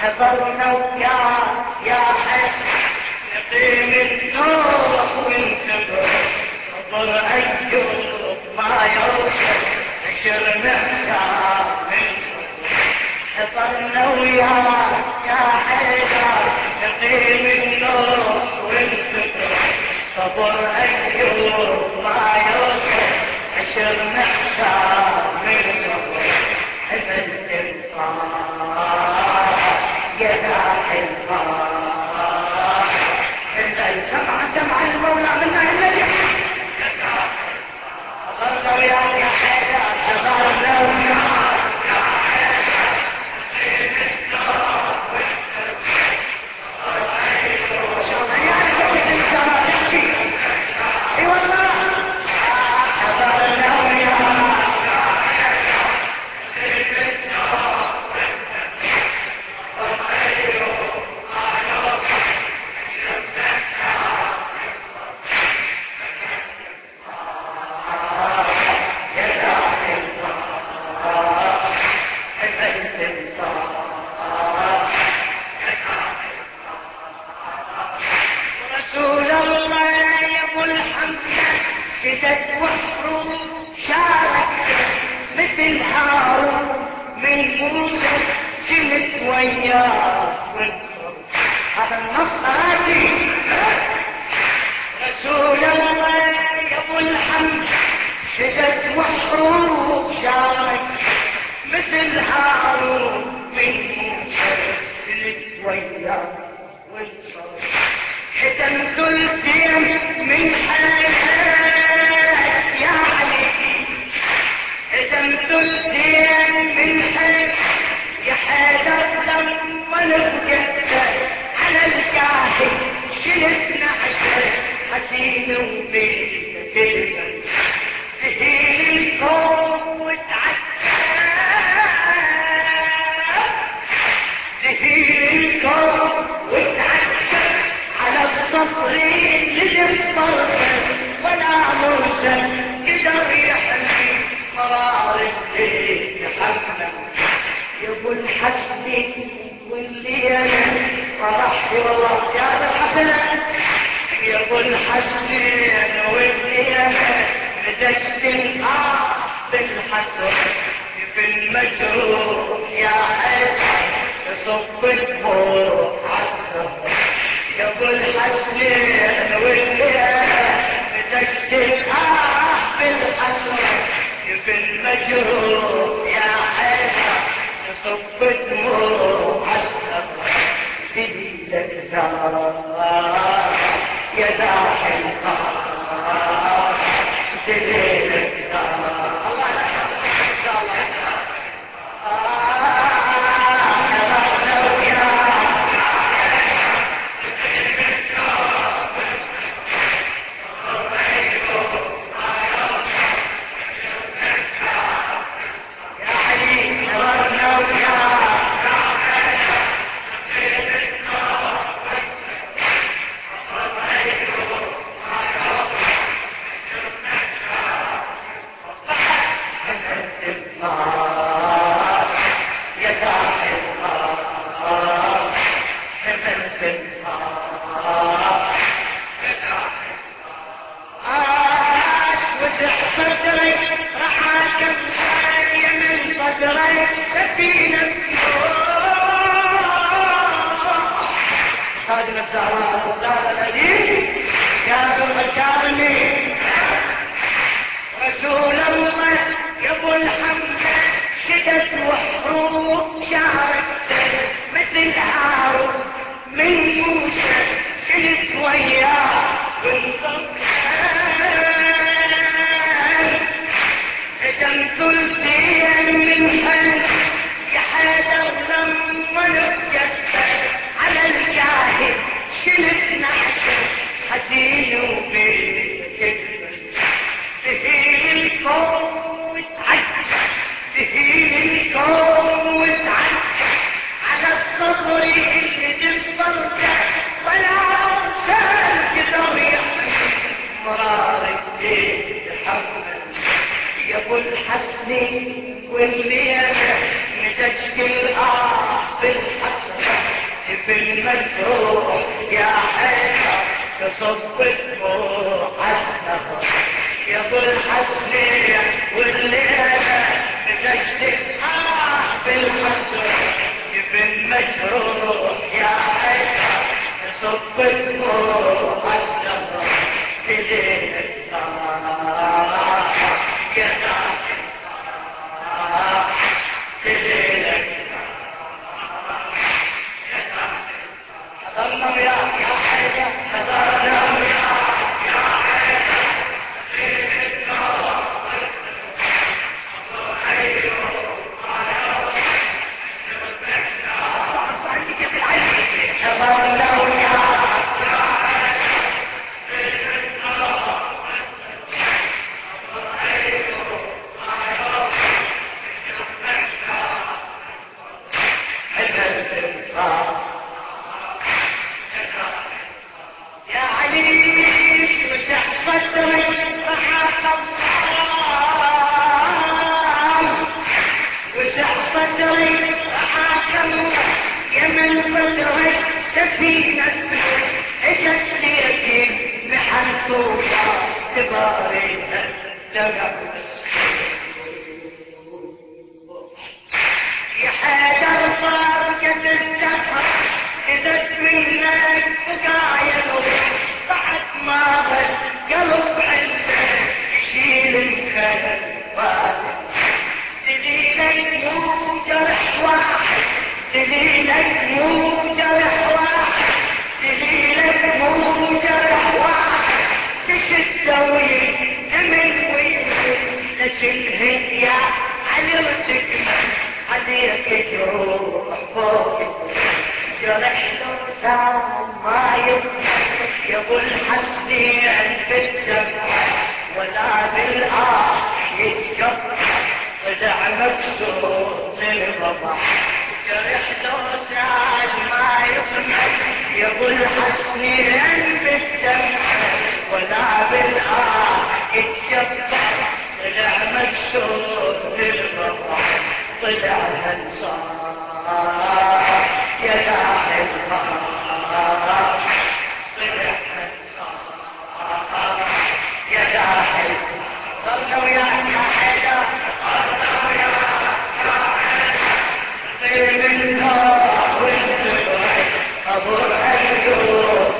حضرنا يا حي نقيم النور والكبر صبر أيوب ما يوصل عشرنا من حضرنا يا حيدر نقيم النور والكبر صبر أيوب ما يوصل عشرنا من صبر حمل الإنصار يا داعي الفرح حمل سمع المولى منا النجح أغرنا يا حيدر أغرنا شدت وحر شارك مثل هارون من موسى جلت وياه هذا النص آتي رسول الله يا ابو الحمد شدت وحر شارك مثل هارون من موسى جلت وياه حتمت الدين من حياتي يا علي حتمت الدين من حياتي يا حيدر لما نبقت على الكاهن شلتنا عشر حسين وبيت تهين الكون وتعدى تهين الكون وتعدى على الصفرين للصرف ولا مرسل قدر يحمي مرار الدين يحمل يا ابو الحسن واللي انا فرحت والله يا ابو الحسن يا ابو الحسن واللي انا مزجت الارض بالحسن في المجروح يا حسن تصب الفوق عالصبر يا ابو الحسن واللي انا مزجت الارض بالحسن في المجروح يا حسن تصب دموع عالصبر سيدك زار يا داعي القهر سيدك زار الله ان شاء الله خادم الزهراء المختار الأديب يا ابو المكارم رسول الله يا ابو الحمد شدت وحروب شعرك مثل هارون من موسى شلت وياه هدمت الدين من حل يا حيدر لما نبقت على الجاهل شلتنا عشر حزين وبيت تهين الكون وتعدى تهين الكون وتعدى على الصبر اللي تفضلك ولا أرسل قدر يحمل مرار الدين تحمل يا ابو الحسن واللي انا مزجت الارض بالحسن جبن مجروح يا حيدر تصب الدموع عالنهر يا ابو الحسنية والليلة بتشتك بالحسر جبن مجروح يا حيدر تصب الدموع عالنهر تلين النار يا نار تلين حضرنا وياك يا حيدر حضرنا وياك يا حيدر حضرنا وياك يا علي وسع صدرك رحاك الله وسع صدرك رحاك الله يا من صدرك سفينة اجت ليك محنطوطة تبارك الدرب يا حيدر صارقة السفر إذا منك بقايا بعد ما قلب عندك يشيل الخير دليلك مو جرح واحد دليلك مو جرح واحد دليلك مو جرح واحد تشده ويتمن ويمن لكن يا علي وتكمل عليك جروح فوق جرح له سام ما يكمل يا ابو الحسنين بالدمع ولا بالآه يتجبر طلع مكسور للربع جرح له سام ما يكمل يا ابو الحسنين بالدمع ولا بالآه يتجبر طلع مكسور للربع طلع هالصار يا داعي الغار طلع هالصار يا داعي صرنا وياك يا حيدر صرنا وياك يا حيدر غير النار والزبر ابو العيون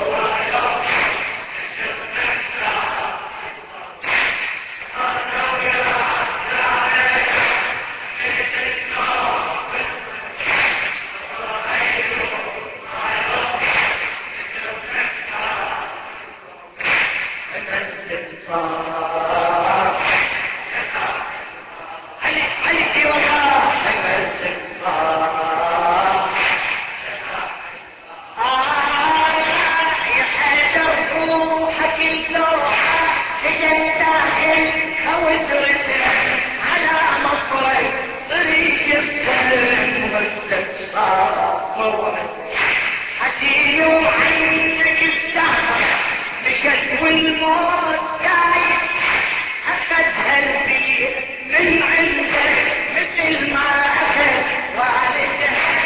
والموت جاي أخذها البيت من عندك مثل ما أخذ والدها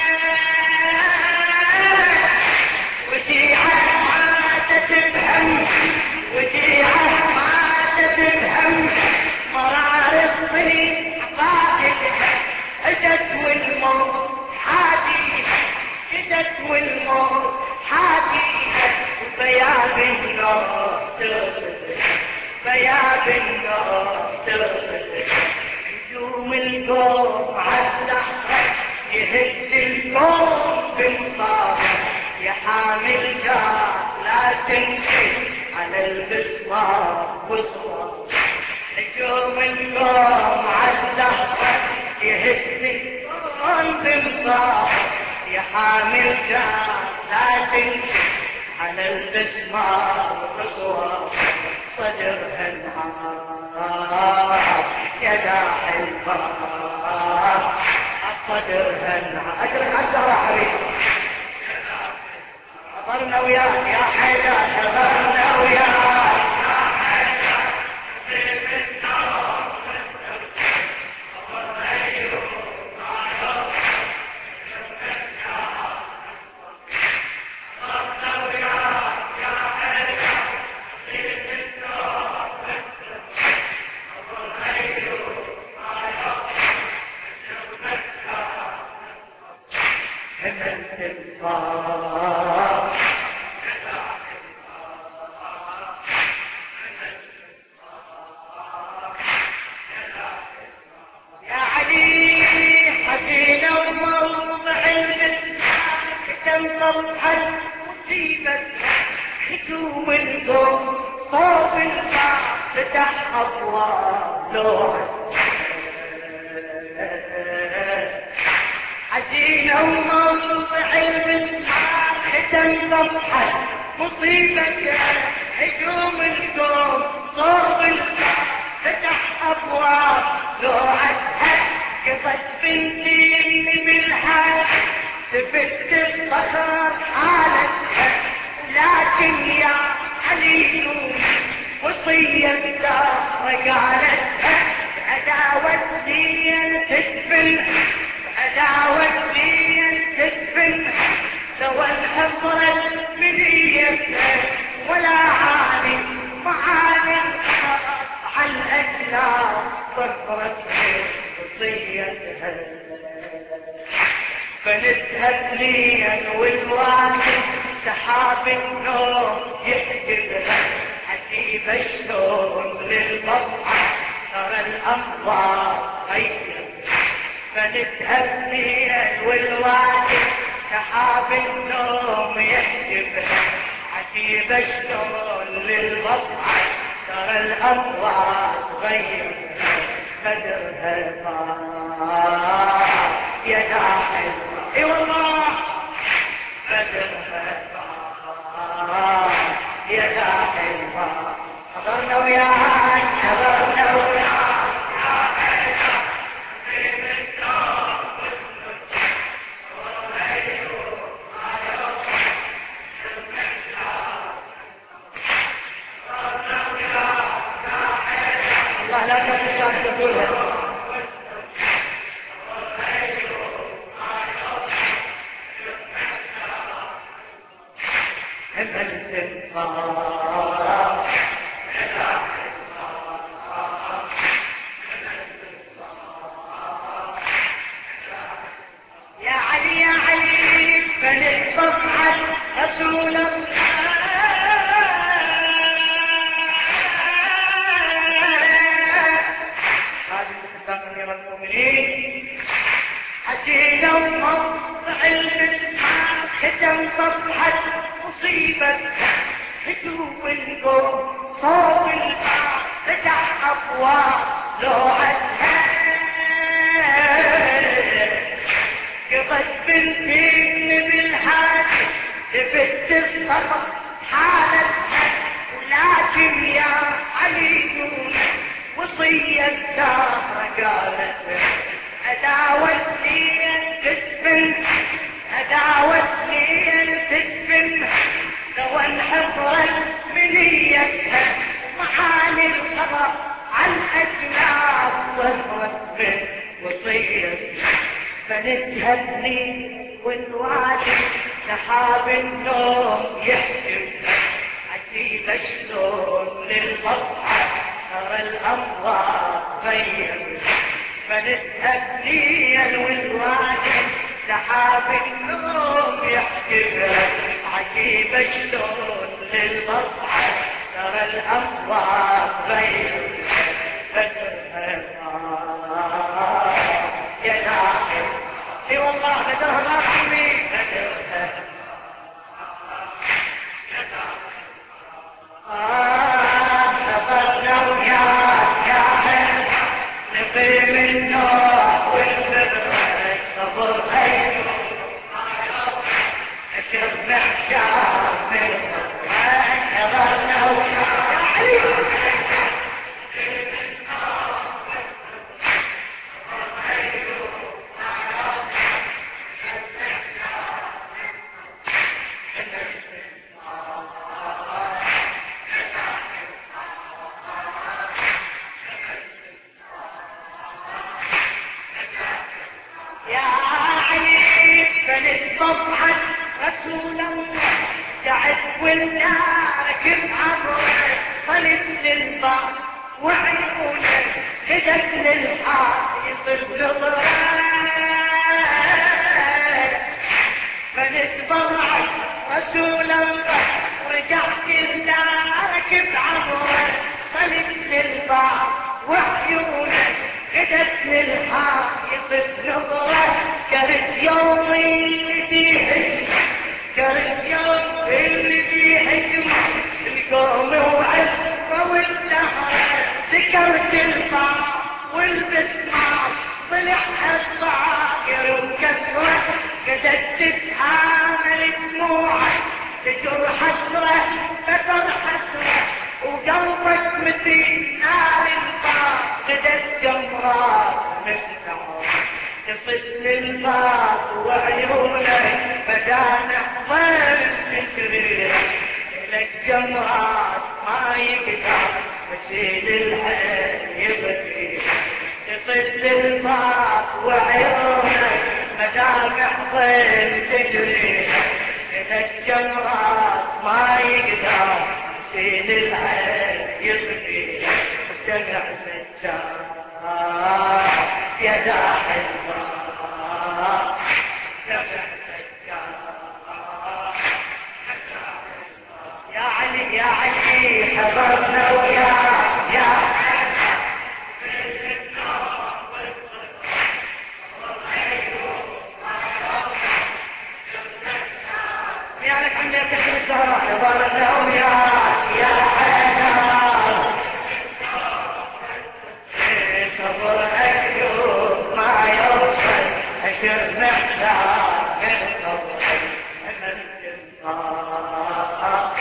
وديعة ما تتفهم وديعة ما تتفهم مرار الطريق عقادتها اجت والموت حاديها اجت والموت حاديها بياب النار تغفل بياب النار تغفل نجوم القوم عالسحر يهز الكون بمطار يا حامل جار لا تمشي على المسمار وصوار نجوم القوم عالسحر يهز الكون بمطار يا حامل جار لا تمشي على المسمار وصوار صدرها النار يا داعي الفار صدرها النار أجرك عالدار يا حبيبي حضرنا وياك يا حيدر حضرنا وياك يا حيدر حملت الفار يا علي حكينا وموضع المسمار تنقض حد مصيبة ختوم القوم صوب الباب فتح أبواب لوحة حزينة وموضع المسمار ختم صفحة مصيبة هجوم القوم صوب الباب فتح أبواب لوعتها قضت بنتي بالحال تفت الصخر حالتها لكن يا علي وصية الدار قالتها عداوة دين تدفن عداوة دين تدفن سوى الحفرة بنيتها ولا عاني معاني على الأجناب صفرت وصيتها فنتها بنيا والوالد سحاب النوم يحجبها حسيب الشوق للمصحف ترى الأنظار غير فنتها بنيا والوالد سحاب النوم يحجبها حسيب الشوق للمصحف ترى الأنظار غير بدرها طار يا داخل اي والله بدرها طار يا داخل حضرنا وياك حضرنا وياك الله لا تنسى تقولها حملت الفار يا علي يا علي فلتصحى رسول الله هذه الكتاب أمير المؤمنين حكينا وموضع المسمار ختم صفحة مصيبة هجوم القوم صوب الباب فتح أبواب لوعتها قضت بنتين بالحاج تفت الصخر حالتها ولكن يا علي وصية الدار قالت عداوة لين تدفن عداوة لين تدفن سوى الحفرة منيتها معاني الخبر عن أجناب وفرت من وصية فنتهبني والوادي سحاب النوم يحجبها عجيب الشلون للمصحف ترى الأموات غير فنتهبني والوادي سحاب النوم يحجبها عجيب الشلون للمصحف ترى الأموات غير بدرها يا داخل اي والله بدرها ما فيني بدرها نظرنا وياك يا حلم نقيم النوح والبرد صبر ايوه اشرب محشار من الصبر نظرنا وياك يا حلم صفحة رسول الله تعب والنار كم عبره طلب للبعض وعيونه هدف للحائط بنظره البعض وعيونك غدت للحايط بنظرة كرت يوم اللي فيه كرت يوم اللي فيه هجمة القوم وعزة والدهر ذكرت البعض والبسمار طلع الصاغر وكسره قدت تتحامل دموعك تجر حسرة بطر حسرة وقلبك مثل نار البار قدت جمرات مفتعة تصد الباب وعيونك مدامع ظل تجري لك جمرات ما يقدر مسيل الحيل يبكي تصد الباب وعيونك مدامع ظل تجري لك جمرات ما يقدر مسيل الحيل يبكي دمع سجاد يا داح الباب دمع سجاد يا علي يا علي حضرنا وياك يا لك عمي كتب الزهراء حضرنا وياك يا حنان صبر أيوب ما يوصل أشر محتاج من صبر من الجنطاق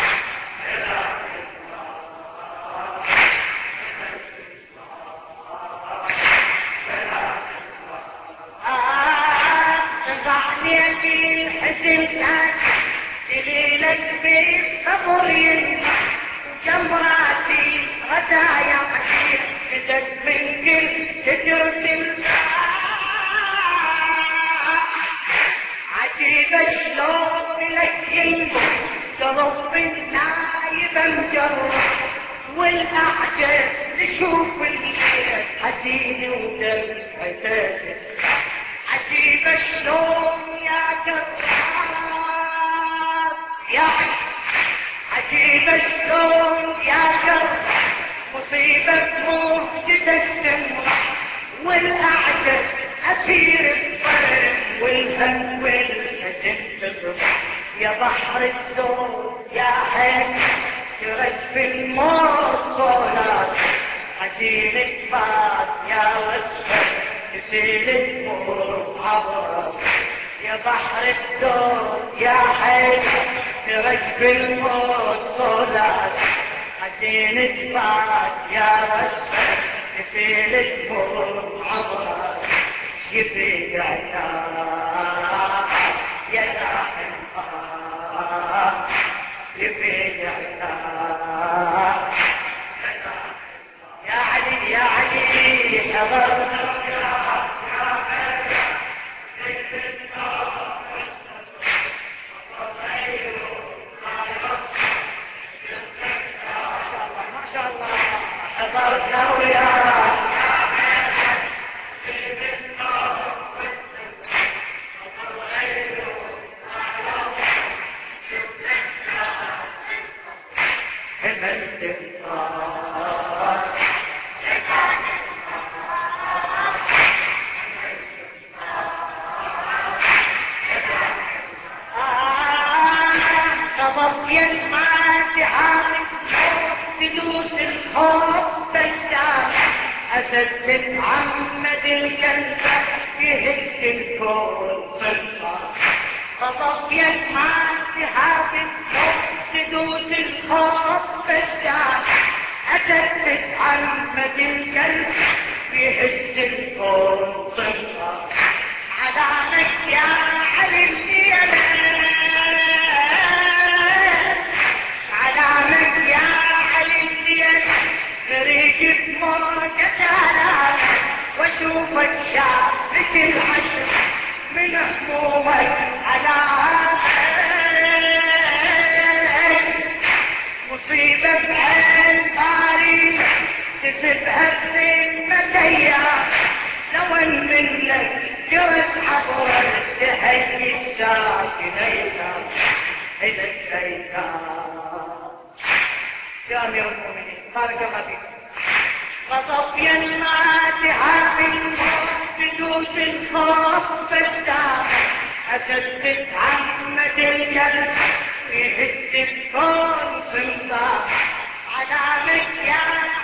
تضعني في الحزن دليلك بالصبر ينفع جمراتي غدايا عشير بدك من كل شجرة عجيبة شلون لك ينبع قلب النايب مجرد والأعجب نشوف الليل حزين ودمعته عجيبة شلون يا جرار يا عجيبة شلون يا جرار مصيبة موجودة تمرح والأعجب أسير الطرف والهم والحزن تضرح يا بحر الذوق يا حيل ترد في الموت صولات عجينك فات يا وجهك تسيل الدموع عبرك يا بحر الذوق يا حيل ترد في الموت صولات عجينك فات يا وجهك تسيل الدموع عبرك يفيد عتاب يا داحم يفيد عتاب يا علي يا علي حضرنا ما شاء الله حضرنا وياك تضيت ما تعارف تدوس الخوف بالدار أسد محمد الكلبة يهز الكون بالفار تضيت ما تعارف تدوس الخوف بالدار أسد محمد الكلبة يهز الكون بالفار علامك يا علي اليمن علامك يا علي اليمن غريق بموجة علامك واشوفك شافك العشر من همومك علامك مصيبة بعين طاري تسبها بذمة ايام لو منك جرت عبرك تهيج ساكنيها إلى الشيطان. يا أمير المؤمنين بارك الله فيك غضب ينماتها بالموت تدوس الخوف بالدار أسد تتعمد القلب يهد الكون سمطار علامك يا